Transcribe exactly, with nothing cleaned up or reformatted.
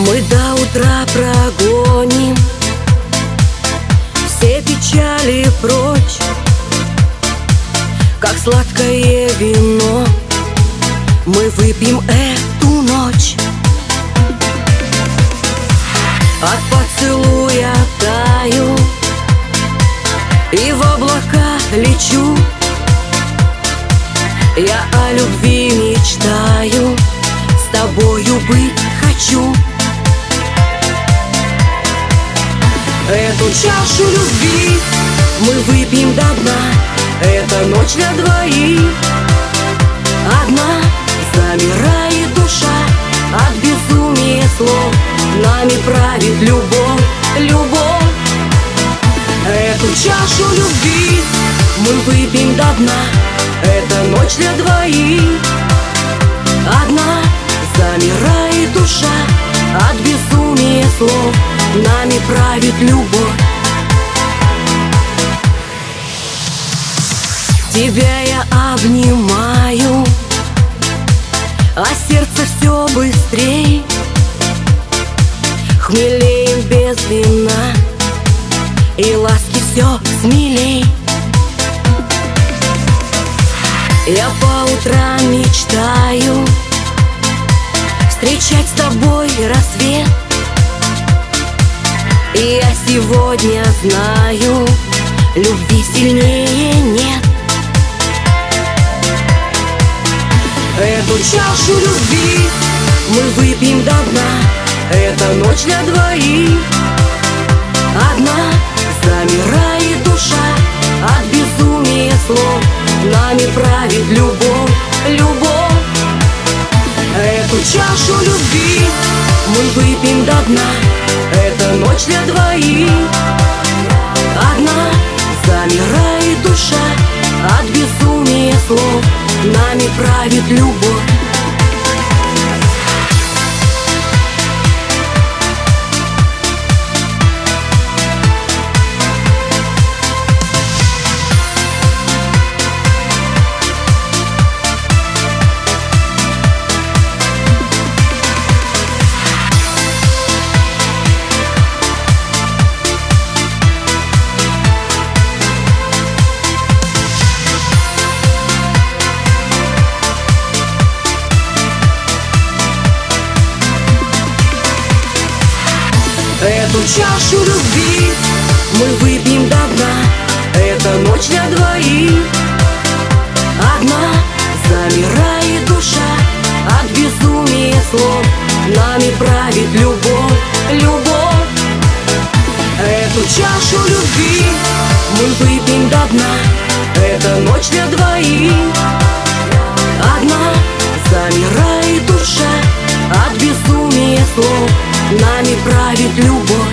Мы до утра прогоним все печали прочь, как сладкое вино мы выпьем эту ночь. От поцелуя таю и в облака лечу. Я о любви мечтаю, с тобою быть хочу. Эту чашу любви мы выпьем до дна. Это ночь для двоих. Одна замирает душа от безумия слов. Нами правит любовь, любовь. Эту чашу любви мы выпьем до дна. Это ночь для двоих. Одна замирает душа от безумия слов. Нами правит любовь. Тебя я обнимаю, а сердце все быстрей. Хмелеем без вина, и ласки все смелей. Я по утрам мечтаю встречать с тобой рассвет. И я сегодня знаю, любви сильнее нет. Эту чашу любви мы выпьем до дна. Это ночь для двоих. Одна замирает душа от безумия слов. Нами правит любовь, любовь. Эту чашу любви мы выпьем до дна. Это ночь для двоих. Одна замирает душа от безумия слов. Нами правит любовь. Эту чашу любви мы выпьем до дна. Это ночь для двоих. Одна замирает душа от безумия слов. Нами правит любовь, любовь. Эту чашу любви мы выпьем до дна. Это ночь для двоих. Одна замирает душа от безумия слов. Нами правит любовь.